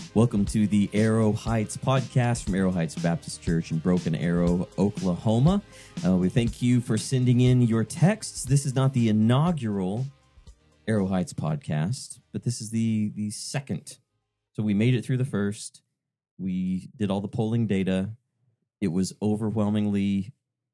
Welcome to the Arrow Heights podcast from Arrow Heights Baptist Church in Broken Arrow, Oklahoma. We thank you for sending in your texts. This is not the inaugural Arrow Heights podcast, but this is the second. So we made it through the first. We did all the polling data. It was overwhelmingly,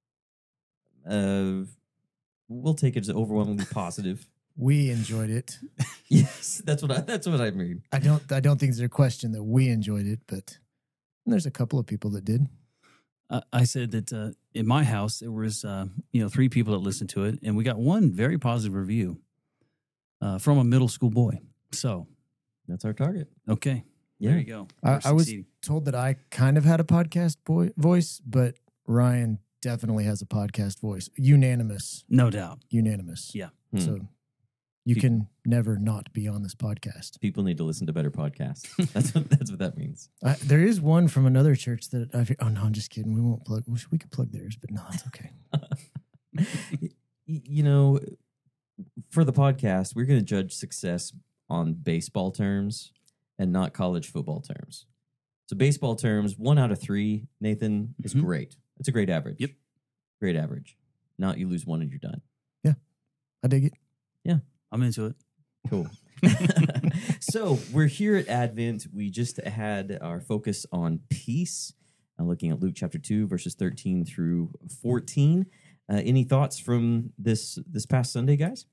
we'll take it as overwhelmingly positive. We enjoyed it. Yes, that's what I mean. I don't think there's a question that we enjoyed it, but there's a couple of people that did. I said that in my house there was 3 people that listened to it, and we got one very positive review from a middle school boy. So That's our target. okay, Yeah. there you go. I was told that I kind of had a podcast voice, but Ryan definitely has a podcast voice. Unanimous. No doubt. Unanimous. Yeah. So you can never not be on this podcast. People need to listen to better podcasts. That's what that means. There is one from another church that oh no, I'm just kidding. We won't plug. We could plug theirs, but no, it's okay. For the podcast, we're going to judge success on baseball terms and not college football terms. So baseball terms, 1 out of 3, Nathan, is great. It's a great average. Yep. Great average. Not you lose 1 and you're done. Yeah, I dig it. Yeah. I'm into it. Cool. So we're here at Advent. We just had our focus on peace, looking at Luke chapter 2, verses 13 through 14. Any thoughts from this past Sunday, guys?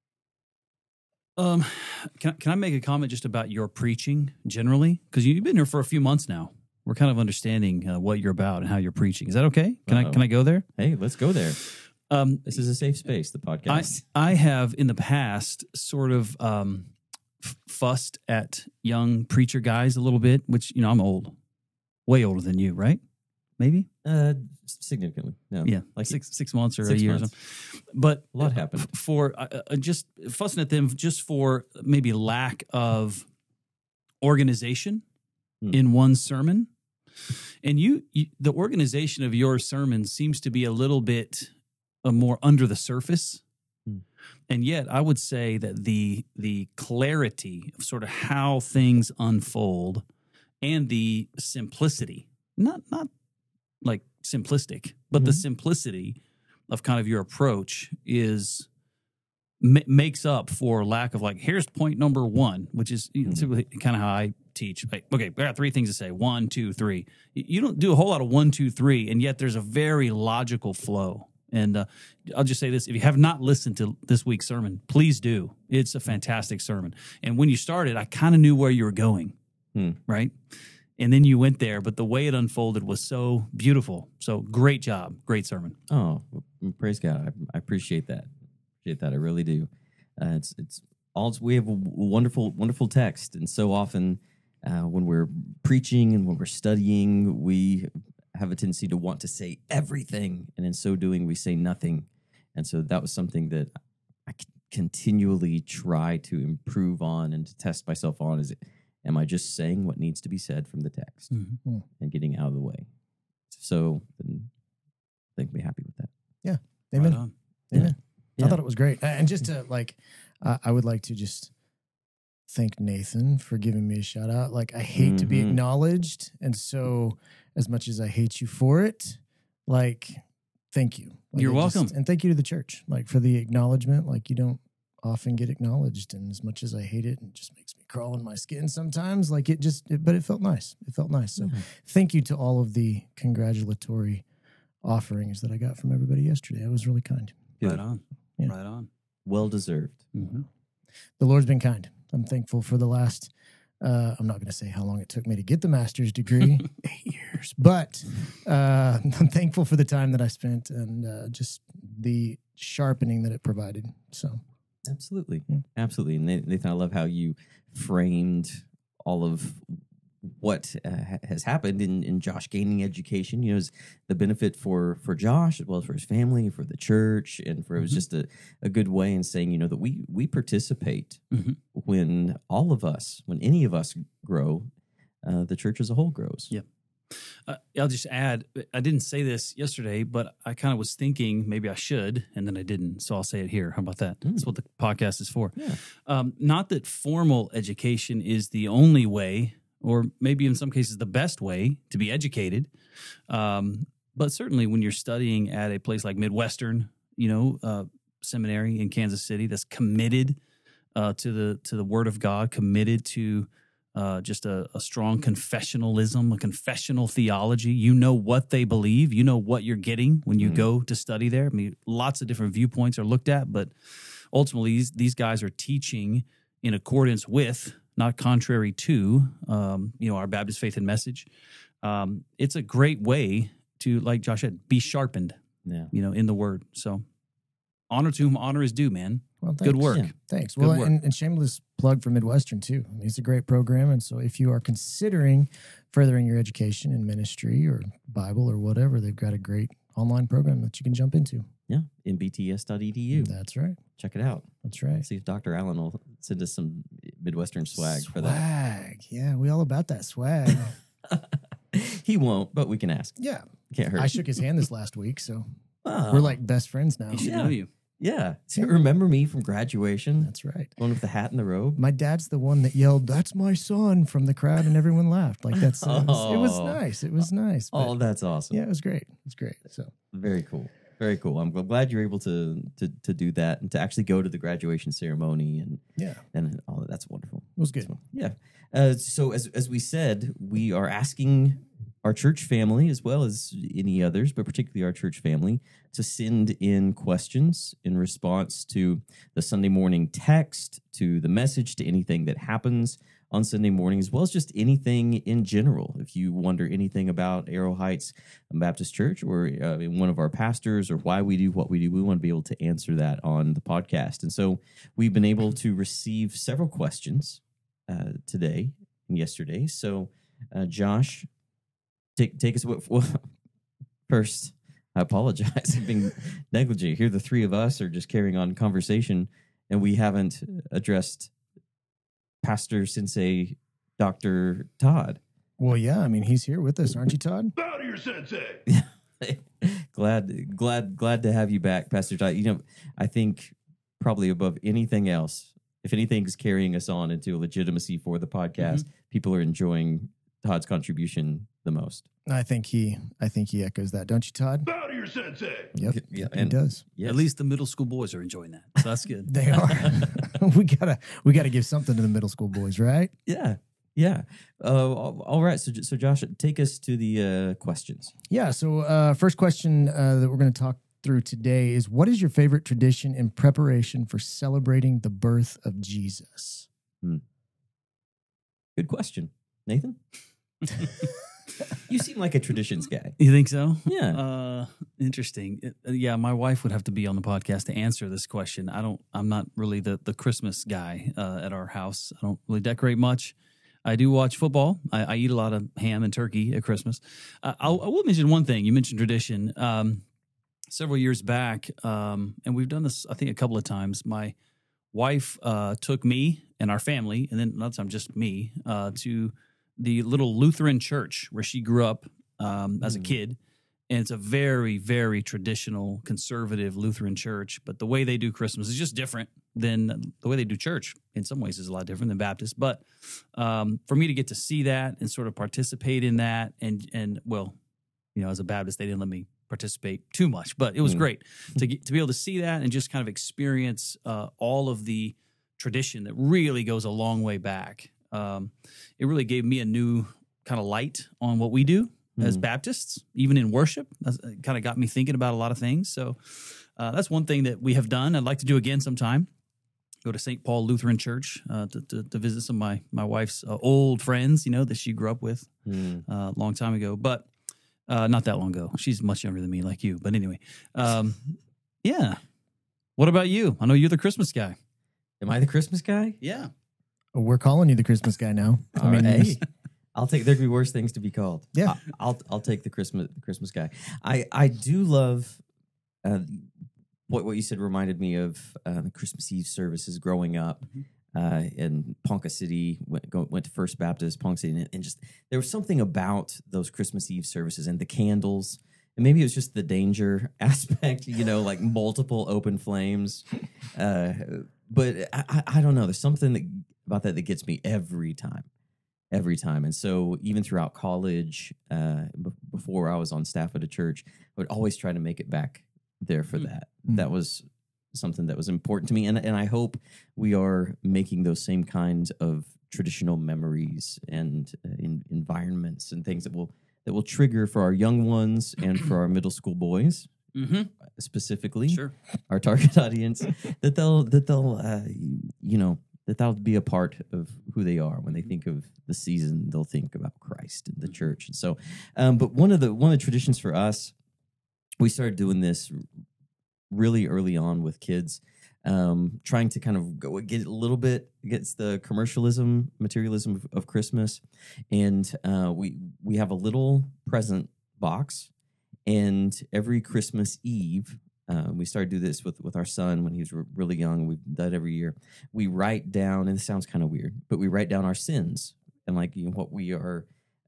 Can I make a comment just about your preaching generally? Because you've been here for a few months now. We're kind of understanding what you're about and how you're preaching. Is that okay? Can I go there? Hey, let's go there. This is a safe space, the podcast. I have in the past sort of fussed at young preacher guys a little bit, which, I'm old, way older than you, right? Maybe? Significantly. No. Yeah, like 6 months or 6 a year. months. But A lot happened. For just fussing at them just for maybe lack of organization in one sermon. And you the organization of your sermon seems to be a little bit more under the surface. And yet I would say that the clarity of sort of how things unfold and the simplicity, not like simplistic, but the simplicity of kind of your approach makes up for lack of here's point number 1, which is typically kind of how I teach. Like, okay, I got 3 things to say. 1, 2, 3. You don't do a whole lot of 1, 2, 3, and yet there's a very logical flow. And I'll just say this. If you have not listened to this week's sermon, please do. It's a fantastic sermon. And when you started, I kind of knew where you were going, right? And then you went there, but the way it unfolded was so beautiful. So great job. Great sermon. Oh, praise God. I appreciate that. I really do. It's all we have a wonderful, wonderful text. And so often when we're preaching and when we're studying, we have a tendency to want to say everything, and in so doing, we say nothing. And so that was something that I continually try to improve on and to test myself on. Am I just saying what needs to be said from the text and getting out of the way? So then I think we'll be happy with that. Yeah. Amen. Right on. Amen. Yeah. I thought it was great. And just to I would like to just thank Nathan for giving me a shout out. I hate to be acknowledged. And so as much as I hate you for it, thank you. You're welcome. And thank you to the church, for the acknowledgement. You don't often get acknowledged. And as much as I hate it, it just makes me crawl in my skin sometimes. But it felt nice. It felt nice. So thank you to all of the congratulatory offerings that I got from everybody yesterday. It was really kind. Good. Right on. Yeah. Right on. Well deserved. Mm-hmm. The Lord's been kind. I'm thankful for the last, I'm not going to say how long it took me to get the master's degree, 8 years, but I'm thankful for the time that I spent and just the sharpening that it provided. So, Absolutely. Absolutely. And Nathan, I love how you framed all of what has happened in Josh gaining education. Is the benefit for Josh as well as for his family, for the church, and for it was just a good way in saying, that we participate when any of us grow, the church as a whole grows. Yep. I'll just add, I didn't say this yesterday, but I kind of was thinking maybe I should, and then I didn't. So I'll say it here. How about that? That's what the podcast is for. Yeah. Not that formal education is the only way or maybe in some cases the best way to be educated. But certainly when you're studying at a place like Midwestern, seminary in Kansas City that's committed to the Word of God, committed to just a strong confessionalism, a confessional theology. You know what they believe. You know what you're getting when you go to study there. I mean, lots of different viewpoints are looked at, but ultimately these guys are teaching in accordance with, not contrary to, our Baptist faith and message. It's a great way to, like Josh said, be sharpened, in the Word. So honor to whom honor is due, man. Well, good work. Yeah, thanks. Good well, work. And shameless plug for Midwestern too. I mean, it's a great program, and so if you are considering furthering your education in ministry or Bible or whatever, they've got a great online program that you can jump into. Yeah, mbts.edu. That's right. Check it out. That's right. See if Dr. Allen will send us some Midwestern swag for that. Swag. Yeah, we all about that swag. He won't, but we can ask. Yeah. Can't hurt. I shook his hand this last week, so Oh. we're like best friends now. He should know you. Yeah. So remember me from graduation? That's right. One with the hat and the robe? My dad's the one that yelled, "That's my son," from the crowd, and everyone laughed. Like it was nice. It was nice. Oh, that's awesome. Yeah, it was great. It was great. So Very cool. Very cool. I'm glad you're able to do that and to actually go to the graduation ceremony and all that. That's wonderful. it was good. Yeah. So as we said, we are asking our church family, as well as any others, but particularly our church family, to send in questions in response to the Sunday morning text, to the message, to anything that happens on Sunday morning, as well as just anything in general. If you wonder anything about Arrow Heights Baptist Church or one of our pastors or why we do what we do, we want to be able to answer that on the podcast. And so we've been able to receive several questions today and yesterday. So Josh, take us. Well, first, I apologize for being negligent. Here, the three of us are just carrying on conversation, and we haven't addressed Pastor Sensei Dr. Todd. Well, yeah, I mean, he's here with us, aren't you, Todd? Bow to your sensei. glad to have you back, Pastor Todd. I think probably above anything else, if anything's carrying us on into a legitimacy for the podcast, people are enjoying Todd's contribution the most. I think he echoes that, don't you, Todd? Bow to your sensei. Yep, Yeah, he does. Yes. At least the middle school boys are enjoying that. So that's good. They are. we gotta give something to the middle school boys, right? Yeah. All right. So Josh, take us to the questions. Yeah. So first question that we're going to talk through today is, what is your favorite tradition in preparation for celebrating the birth of Jesus? Good question, Nathan. You seem like a traditions guy. You think so? Yeah. Interesting. Yeah, my wife would have to be on the podcast to answer this question. I'm not really the Christmas guy at our house. I don't really decorate much. I do watch football. I eat a lot of ham and turkey at Christmas. I will mention one thing. You mentioned tradition. Several years back, and we've done this, I think, a couple of times. My wife took me and our family, and then another time just me, to the little Lutheran church where she grew up as a kid. And it's a very, very traditional, conservative Lutheran church. But the way they do Christmas is just different than the way they do church. In some ways, is a lot different than Baptist. But for me to get to see that and sort of participate in that, and well, as a Baptist, they didn't let me participate too much. But it was great to be able to see that and just kind of experience all of the tradition that really goes a long way back. It really gave me a new kind of light on what we do as Baptists, even in worship. It kind of got me thinking about a lot of things. So that's one thing that we have done. I'd like to do again sometime. Go to St. Paul Lutheran Church to visit some of my wife's old friends, that she grew up with a long time ago. But not that long ago. She's much younger than me, like you. But anyway, yeah. What about you? I know you're the Christmas guy. Am I the Christmas guy? Yeah. We're calling you the Christmas guy now. All right. Hey, I'll take. There could be worse things to be called. Yeah. I'll take the Christmas guy. I do love what you said. Reminded me of the Christmas Eve services growing up in Ponca City. Went to First Baptist Ponca City, and just there was something about those Christmas Eve services and the candles. And maybe it was just the danger aspect, like multiple open flames. But I don't know. There's something about that gets me every time. every time. And so even throughout college, before I was on staff at a church, I would always try to make it back there for that. That was something that was important to me. And I hope we are making those same kinds of traditional memories and environments and things that will trigger for our young ones and for our middle school boys specifically, Sure. our target audience, that they'll that'll be a part of who they are. When they think of the season, they'll think about Christ and the church. And so, but one of the traditions for us, we started doing this really early on with kids, trying to kind of get a little bit against the commercialism, materialism of Christmas. And we have a little present box, and every Christmas Eve, we started to do this with our son when he was really young. We've done it every year. We write down, and this sounds kind of weird, but we write down our sins and what we are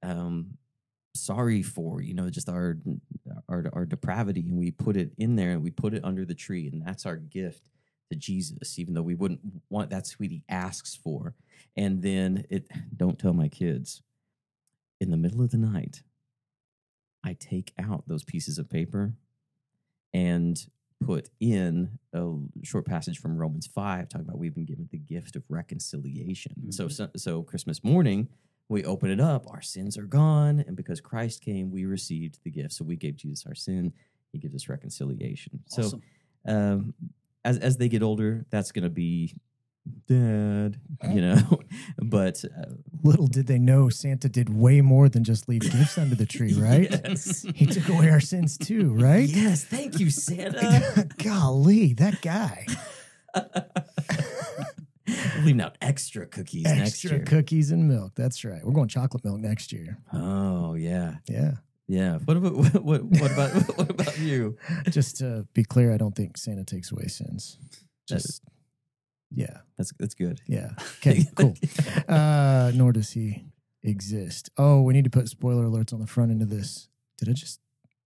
sorry for, just our depravity, and we put it in there and we put it under the tree, and that's our gift to Jesus, even though we wouldn't want, that's what he asks for. And then don't tell my kids, in the middle of the night, I take out those pieces of paper and put in a short passage from Romans 5 talking about we've been given the gift of reconciliation. Mm-hmm. So Christmas morning, we open it up, our sins are gone, and because Christ came, we received the gift. So we gave Jesus our sin, he gives us reconciliation. Awesome. So as they get older, that's going to be Dad, but little did they know Santa did way more than just leave gifts under the tree, right? Yes. He took away our sins too, right? Yes, thank you, Santa. Golly, that guy. Leaving out extra cookies next year. Extra cookies and milk. That's right. We're going chocolate milk next year. Oh yeah, yeah, yeah. What about you? Just to be clear, I don't think Santa takes away sins. Yeah, that's good. Yeah. Okay. Cool. Nor does he exist. Oh, we need to put spoiler alerts on the front end of this. Did I just?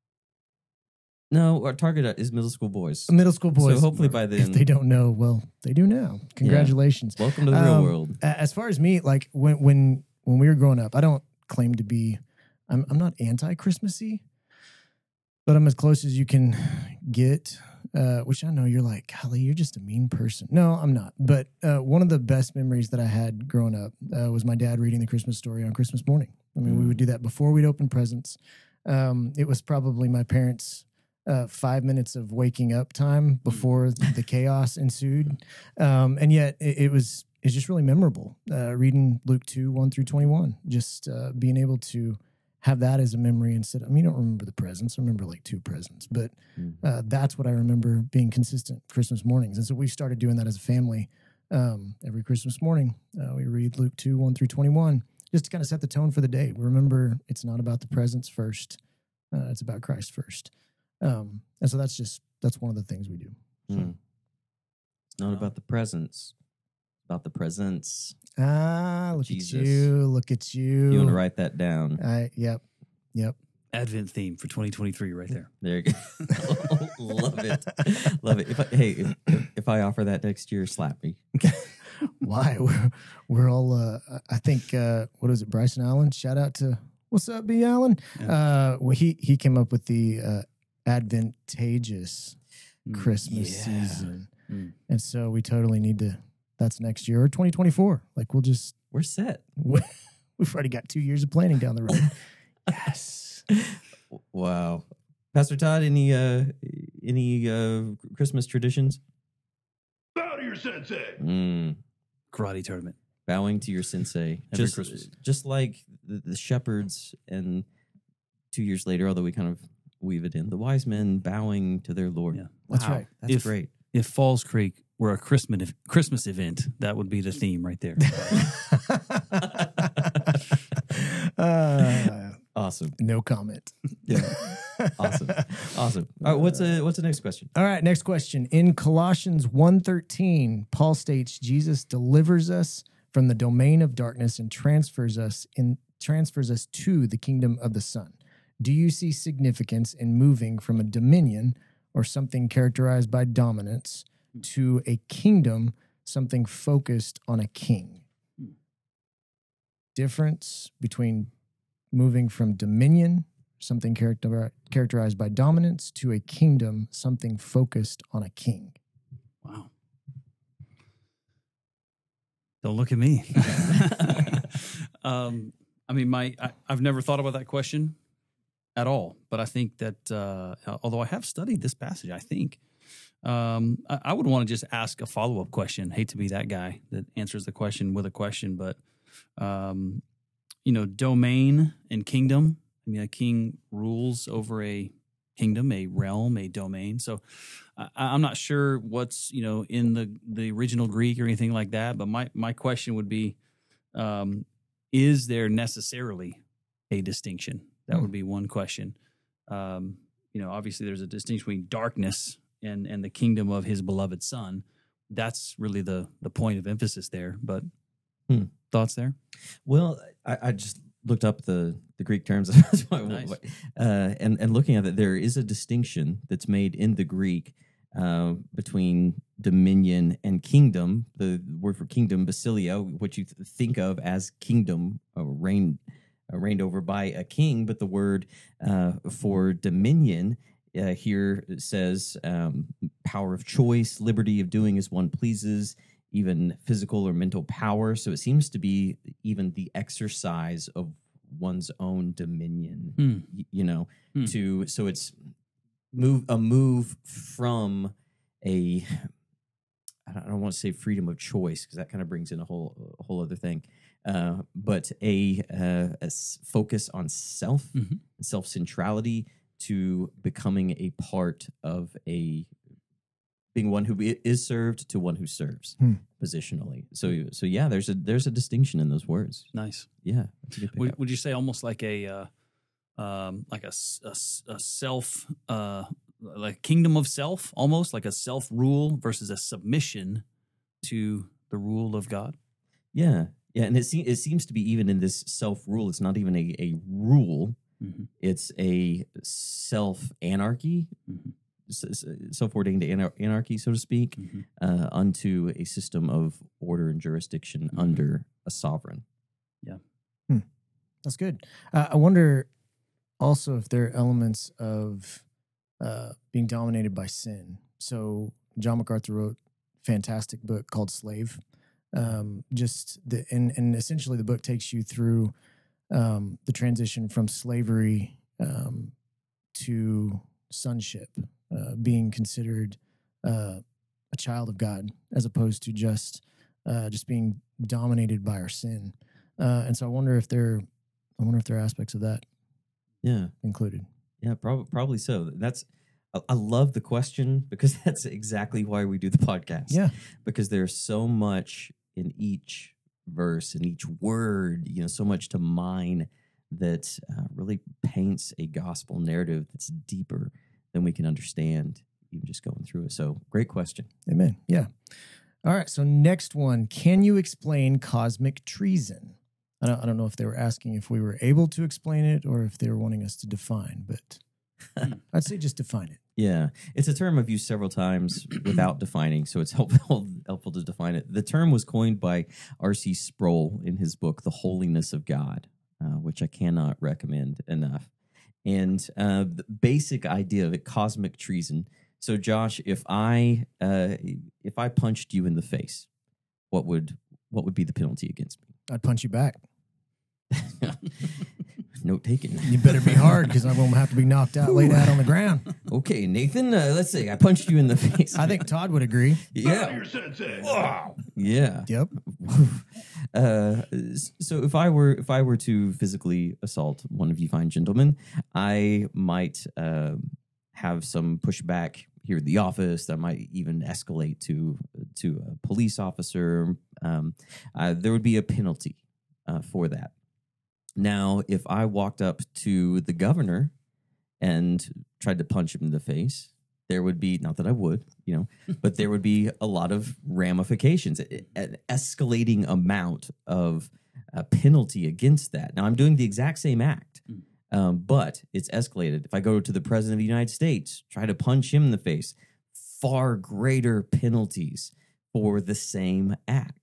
No, our target is middle school boys. Middle school boys. So hopefully by then, if they don't know, well, they do now. Congratulations. Yeah. Welcome to the real world. As far as me, like when we were growing up, I don't claim to be. I'm not anti-Christmassy, but I'm as close as you can get. Which I know you're like, golly, you're just a mean person. No, I'm not. But one of the best memories that I had growing up was my dad reading the Christmas story on Christmas morning. I mean, we would do that before we'd open presents. It was probably my parents' 5 minutes of waking up time before the chaos ensued. And yet it's just really memorable. Reading Luke 2:1-21, just being able to have that as a memory instead of, I don't remember the presents. I remember like 2 presents, but that's what I remember being consistent Christmas mornings. And so we started doing that as a family. Every Christmas morning, we read Luke 2:1-21, just to kind of set the tone for the day. We remember it's not about the presents first. It's about Christ first. And so that's one of the things we do. So. It's not about the presents. About the presents. Look Jesus. at you. Look at you. You want to write that down? Yep. Advent theme for 2023 right there. There you go. Love it. Love it. If I offer that next year, slap me. Why? We're all, I think, what is it, Bryson Allen? Shout out to, what's up, B. Allen? Yeah. He came up with the advantageous Christmas season. And so we totally need to, that's next year or 2024. Like we're set. We've already got 2 years of planning down the road. Yes. Wow. Pastor Todd, any Christmas traditions? Bow to your sensei. Karate tournament. Bowing to your sensei. Every Christmas. Just like the shepherds, and 2 years later, although we kind of weave it in, the wise men bowing to their Lord. Yeah. That's right. That's great. If Falls Creek were a Christmas event, that would be the theme right there. Awesome. No comment. Yeah. Awesome. All right. What's the next question? All right. Next question. In Colossians 1:13, Paul states Jesus delivers us from the domain of darkness and transfers us to the kingdom of the Son. Do you see significance in moving from a dominion or something characterized by dominance to a kingdom, something focused on a king? difference between moving from dominion, something characterized by dominance, to a kingdom, something focused on a king? Wow. Don't look at me. I mean, I've never thought about that question at all, but I think that although I have studied this passage, I think I would want to just ask a follow-up question. Hate to be that guy that answers the question with a question, but domain and kingdom. I mean, a king rules over a kingdom, a realm, a domain. So I'm not sure what's in the original Greek or anything like that. But my question would be, is there necessarily a distinction? That would be one question. Obviously there's a distinction between darkness and the kingdom of his beloved Son. That's really the point of emphasis there. But thoughts there? Well, I just looked up the Greek terms. Nice. And looking at it, there is a distinction that's made in the Greek between dominion and kingdom. The word for kingdom, basileia, what you think of as kingdom, reigned over by a king, but the word for dominion here says power of choice, liberty of doing as one pleases, even physical or mental power. So it seems to be even the exercise of one's own dominion, so it's a move from I don't want to say freedom of choice, because that kind of brings in a whole other thing, but a focus on self, self-centrality, to becoming a part of being one who is served to one who serves positionally. So yeah, there's a distinction in those words. Nice. Yeah. That's a good pickup. Would you say almost like a self, like kingdom of self, almost like a self rule versus a submission to the rule of God? Yeah. And it seems to be, even in this self rule, it's not even a rule. It's a self anarchy. Self-ordained anarchy, so to speak, unto a system of order and jurisdiction under a sovereign. Yeah. That's good. I wonder also if there are elements of being dominated by sin. So John MacArthur wrote a fantastic book called Slave. And essentially the book takes you through the transition from slavery to sonship. Being considered a child of God, as opposed to just being dominated by our sin, and so I wonder if there are aspects of that, included. Yeah, probably so. I love the question, because that's exactly why we do the podcast. Yeah, because there's so much in each verse and each word, so much to mine that really paints a gospel narrative that's deeper than we can understand, even just going through it. So, great question. Amen. Yeah. All right. So, next one. Can you explain cosmic treason? I don't know if they were asking if we were able to explain it or if they were wanting us to define, but I'd say just define it. Yeah. It's a term I've used several times without defining, so it's helpful to define it. The term was coined by R.C. Sproul in his book, The Holiness of God, which I cannot recommend enough. And the basic idea of it, cosmic treason. So, Josh, if I punched you in the face, what would be the penalty against me? I'd punch you back. Note taken. You better be hard, because I won't have to be knocked out, laid out on the ground. Okay, Nathan. Let's say I punched you in the face. I think Todd would agree. Yeah. Your sensei. Wow. Yeah. Yep. So if I were to physically assault one of you fine gentlemen, I might have some pushback here at the office. That might even escalate to a police officer. There would be a penalty for that. Now, if I walked up to the governor and tried to punch him in the face, there would be, not that I would, but there would be a lot of ramifications, an escalating amount of penalty against that. Now, I'm doing the exact same act, but it's escalated. If I go to the president of the United States, try to punch him in the face, far greater penalties for the same act.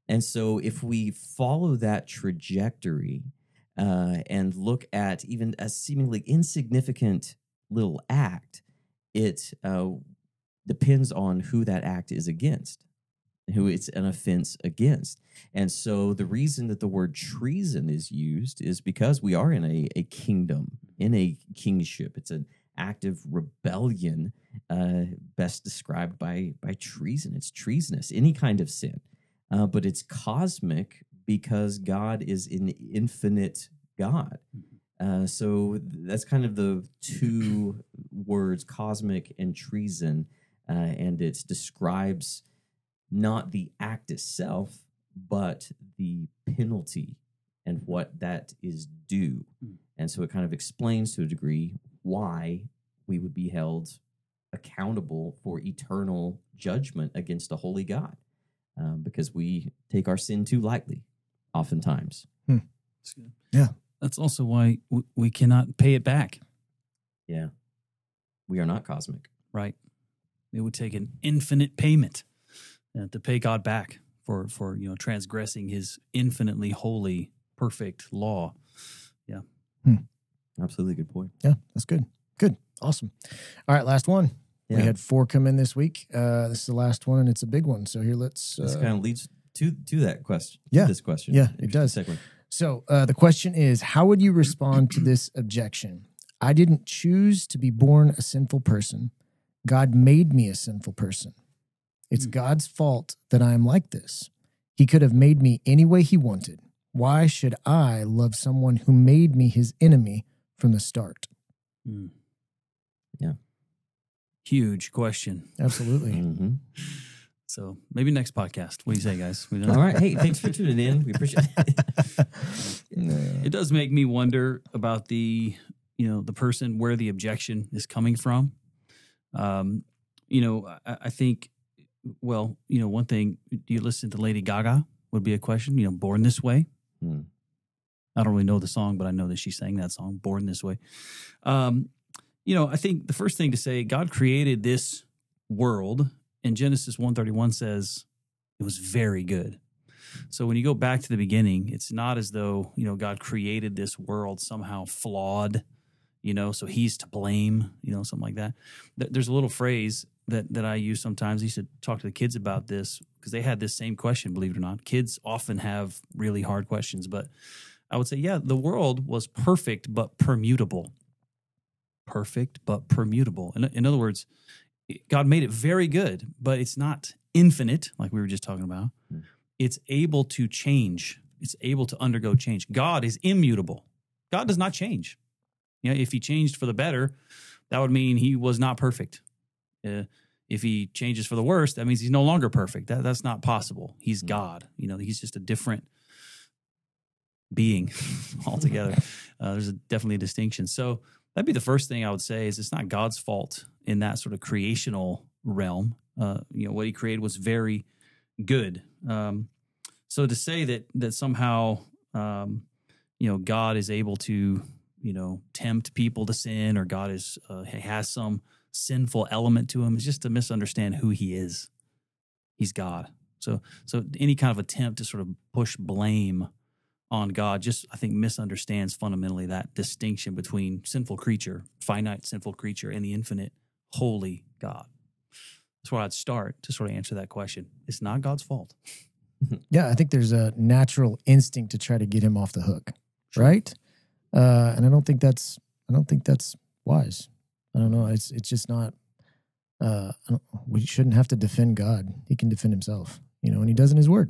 And so if we follow that trajectory and look at even a seemingly insignificant little act, it depends on who that act is against, who it's an offense against. And so the reason that the word treason is used is because we are in a kingdom, in a kingship. It's an act of rebellion, best described by treason. It's treasonous, any kind of sin. But it's cosmic because God is an infinite God. So that's kind of the two words, cosmic and treason, and it describes not the act itself, but the penalty and what that is due. And so it kind of explains to a degree why we would be held accountable for eternal judgment against a holy God, because we take our sin too lightly, oftentimes. That's good. Yeah. That's also why we cannot pay it back. Yeah. We are not cosmic. Right. It would take an infinite payment to pay God back for transgressing his infinitely holy, perfect law. Yeah. Absolutely good point. Yeah, that's good. Good. Awesome. All right, last one. Yeah. We had 4 come in this week. This is the last one, and it's a big one. So here, let's... This kind of leads to that question. Yeah. To this question. Yeah, it does. Segue. So the question is, how would you respond to this objection? I didn't choose to be born a sinful person. God made me a sinful person. It's God's fault that I am like this. He could have made me any way he wanted. Why should I love someone who made me his enemy from the start? Yeah. Huge question. Absolutely. Mm-hmm. So maybe next podcast. What do you say, guys? We don't- All right. Hey, thanks for tuning in. We appreciate it. It does make me wonder about the person, where the objection is coming from. I think, one thing, do you listen to Lady Gaga would be a question, Born This Way. I don't really know the song, but I know that she sang that song, Born This Way. I think the first thing to say, God created this world, and Genesis 1:31 says it was very good. So when you go back to the beginning, it's not as though, God created this world somehow flawed, so he's to blame, something like that. There's a little phrase that I use sometimes. I used to talk to the kids about this because they had this same question, believe it or not. Kids often have really hard questions, but I would say, yeah, the world was perfect but permutable. Perfect but permutable. In other words, God made it very good, but it's not infinite, like we were just talking about. It's able to change. It's able to undergo change. God is immutable. God does not change. If he changed for the better, that would mean he was not perfect. If he changes for the worse, that means he's no longer perfect. That's not possible. He's God. He's just a different being altogether. There's definitely a distinction. So that'd be the first thing I would say is it's not God's fault in that sort of creational realm. What he created was very good. So to say that somehow, God is able to, tempt people to sin, or God has some sinful element to him, is just to misunderstand who he is. He's God. So any kind of attempt to sort of push blame on God just, I think, misunderstands fundamentally that distinction between sinful creature, finite sinful creature, and the infinite holy God. That's where I'd start to sort of answer that question. It's not God's fault. Yeah, I think there's a natural instinct to try to get him off the hook, right? And I don't think that's wise. I don't know. It's just not. We shouldn't have to defend God. He can defend himself, and he does in his word.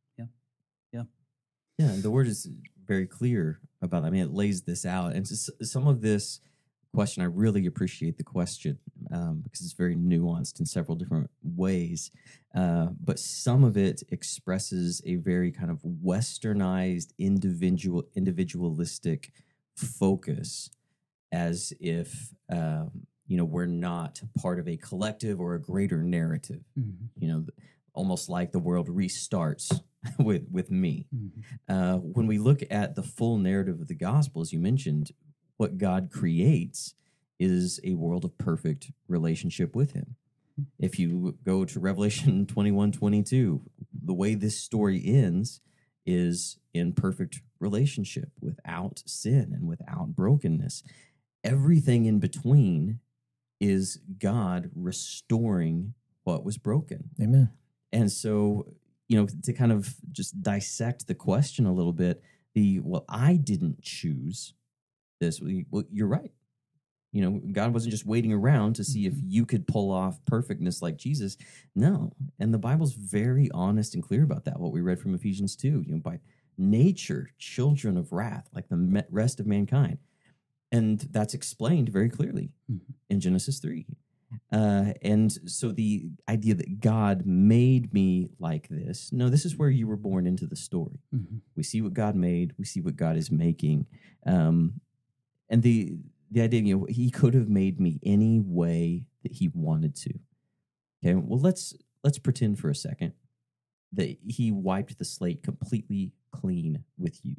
Yeah, the word is very clear about that. I mean, it lays this out. And some of this question, I really appreciate the question because it's very nuanced in several different ways. But some of it expresses a very kind of westernized, individualistic focus, as if, we're not part of a collective or a greater narrative. Almost like the world restarts with me. When we look at the full narrative of the gospel, as you mentioned, what God creates is a world of perfect relationship with him. If you go to Revelation 21:22, the way this story ends is in perfect relationship, without sin and without brokenness. Everything in between is God restoring what was broken. Amen. And so, to kind of just dissect the question a little bit, I didn't choose this. Well, you're right. God wasn't just waiting around to see if you could pull off perfectness like Jesus. No. And the Bible's very honest and clear about that. What we read from Ephesians 2, by nature, children of wrath, like the rest of mankind. And that's explained very clearly in Genesis 3. And so the idea that God made me like this, no, this is where you were born into the story. We see what God made. We see what God is making. And the idea, he could have made me any way that he wanted to. Okay, well, let's pretend for a second that he wiped the slate completely clean with you.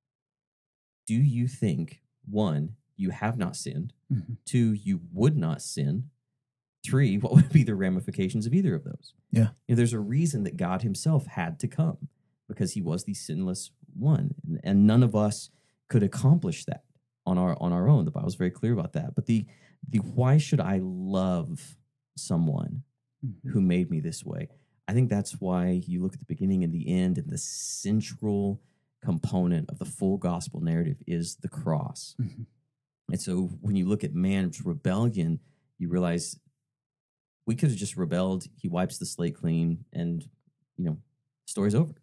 Do you think, 1, you have not sinned, 2, you would not sin, 3, what would be the ramifications of either of those? Yeah. There's a reason that God himself had to come, because he was the sinless one, and none of us could accomplish that on our own. The Bible's very clear about that. But the why should I love someone who made me this way? I think that's why you look at the beginning and the end, and the central component of the full gospel narrative is the cross. And so when you look at man's rebellion, you realize we could have just rebelled. He wipes the slate clean, and story's over.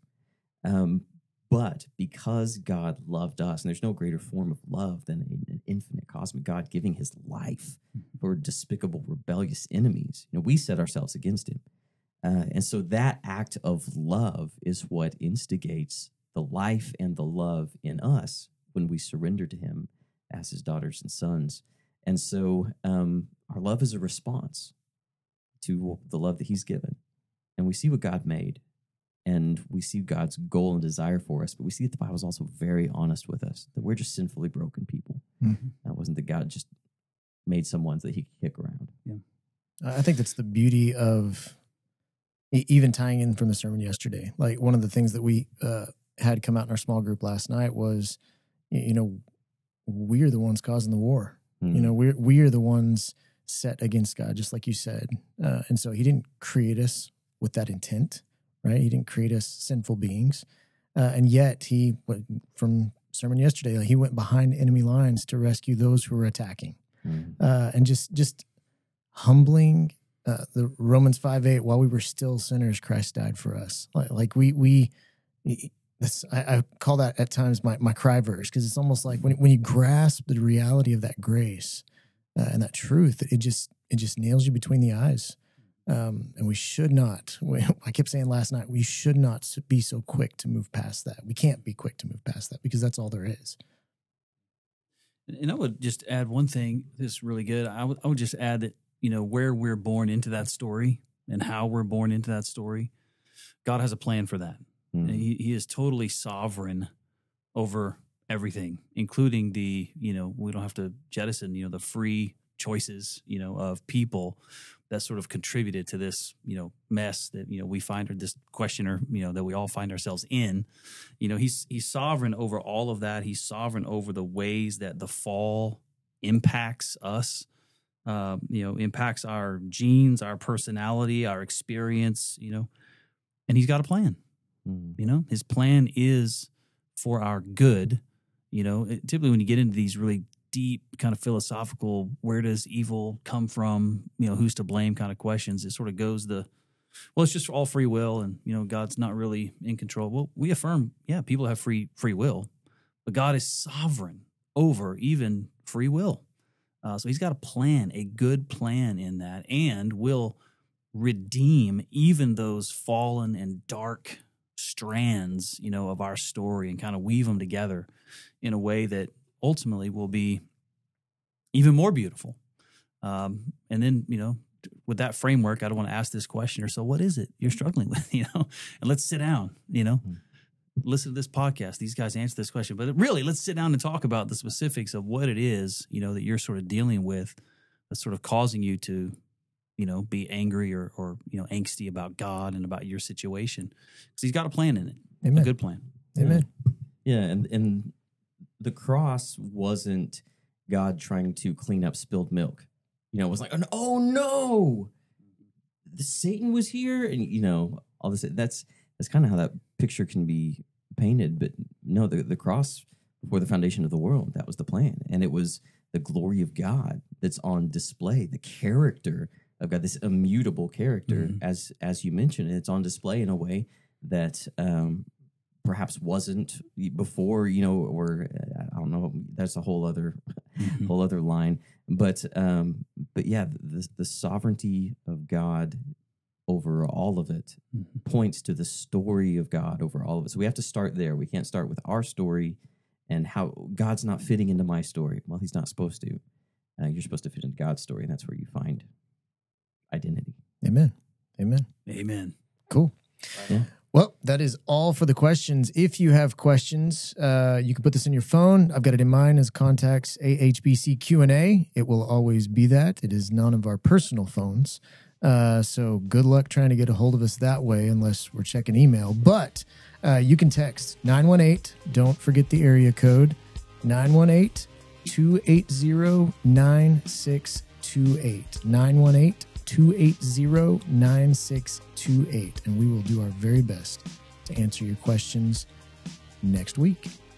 But because God loved us, and there's no greater form of love than an infinite cosmic God giving his life for despicable, rebellious enemies, we set ourselves against him. And so that act of love is what instigates the life and the love in us when we surrender to him as his daughters and sons. And so our love is a response to the love that he's given. And we see what God made. And we see God's goal and desire for us, but we see that the Bible is also very honest with us, that we're just sinfully broken people. That wasn't that God just made some ones that he could kick around. Yeah, I think that's the beauty of even tying in from the sermon yesterday. Like, one of the things that we had come out in our small group last night was, we are the ones causing the war. We are the ones set against God, just like you said. And so he didn't create us with that intent. Right? He didn't create us sinful beings. And yet from sermon yesterday, he went behind enemy lines to rescue those who were attacking. And just humbling the Romans 5:8, while we were still sinners, Christ died for us. Like I call that at times my cry verse, because it's almost like when you grasp the reality of that grace and that truth, it just nails you between the eyes. And we should not, I kept saying last night, we should not be so quick to move past that. We can't be quick to move past that, because that's all there is. And I would just add one thing that's really good. I would just add that, where we're born into that story and how we're born into that story, God has a plan for that. He is totally sovereign over everything, including we don't have to jettison, the free choices, of people that sort of contributed to this, mess that, we find, or this questioner, that we all find ourselves in. He's sovereign over all of that. He's sovereign over the ways that the fall impacts us, impacts our genes, our personality, our experience, and he's got a plan. His plan is for our good. Typically when you get into these really deep kind of philosophical, where does evil come from, who's to blame kind of questions, it sort of goes it's just all free will, and God's not really in control. Well, we affirm, people have free will, but God is sovereign over even free will. So he's got a plan, a good plan in that, and will redeem even those fallen and dark strands, of our story, and kind of weave them together in a way that ultimately will be even more beautiful. And then, with that framework, I don't want to ask this question, so what is it you're struggling with, and let's sit down, listen to this podcast. These guys answer this question, but really let's sit down and talk about the specifics of what it is, that you're sort of dealing with, that's sort of causing you to, be angry or angsty about God and about your situation, because He's got a plan in it, Amen. a good plan. Amen. Yeah, and the cross wasn't God trying to clean up spilled milk. It was like, oh no, Satan was here, and all this. That's kind of how that picture can be painted. But no, the cross before the foundation of the world, that was the plan, and it was the glory of God that's on display, the character of God, this immutable character, as you mentioned, it's on display in a way that perhaps wasn't before, or I don't know. That's a whole other line. But yeah, the sovereignty of God over all of it points to the story of God over all of it. So we have to start there. We can't start with our story and how God's not fitting into my story. Well, He's not supposed to. You're supposed to fit into God's story, and that's where you find identity. Amen. Amen. Amen. Cool. Yeah. Well, that is all for the questions. If you have questions, you can put this in your phone. I've got it in mine as contacts AHBC Q&A. It will always be that. It is none of our personal phones. So good luck trying to get a hold of us that way, unless we're checking email. But you can text 918. Don't forget the area code 918-280-9628. 918-280-9628. And we will do our very best to answer your questions next week.